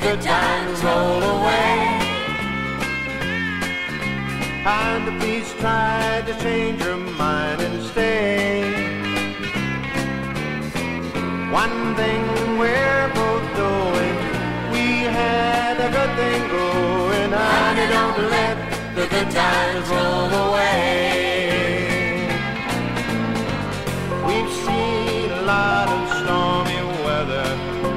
good times roll away. And please try to change your mind and stay. One thing we're both doing, we had a good thing going. Honey, don't let the good times roll away. We've seen a lot of stormy weather.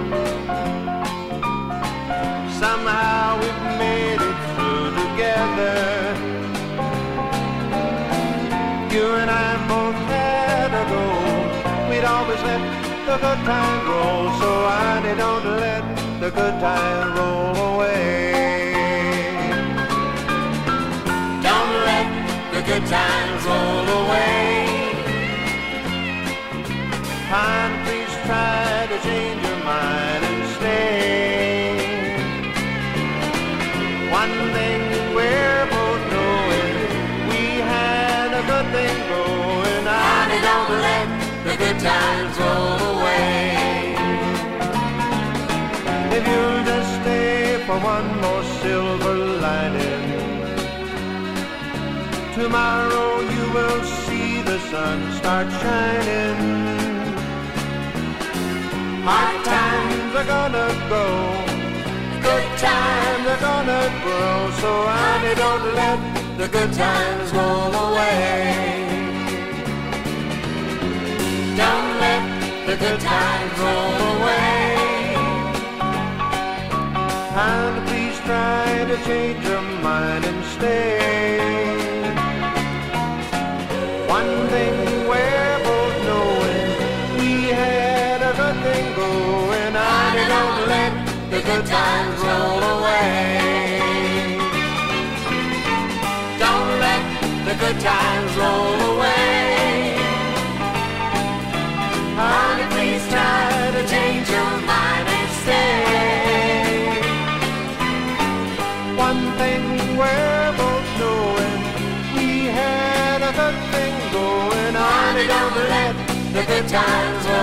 Somehow we've made it through together. You and I both had a goal. We'd always let the good times roll. So honey, don't let the good times roll away. Don't let the good times roll away. Honey, please try to change your mind and stay. One thing we're both knowing, we had a good thing going. Honey, don't let the good times roll away. If you'll just stay for one more silver lining, tomorrow you will see the sun start shining. Hard times are gonna go, good times are gonna grow. So honey, don't let the good times roll away. Don't let the good times roll away. And please try to change your mind and stay. One thing we're both knowing, we had a good thing going. Honey, don't let the good times roll away. Don't let the good times roll away. Honey, please try to change your mind and stay. One thing we're both knowing, we had a good thing going. Honey, don't let the good times roll away.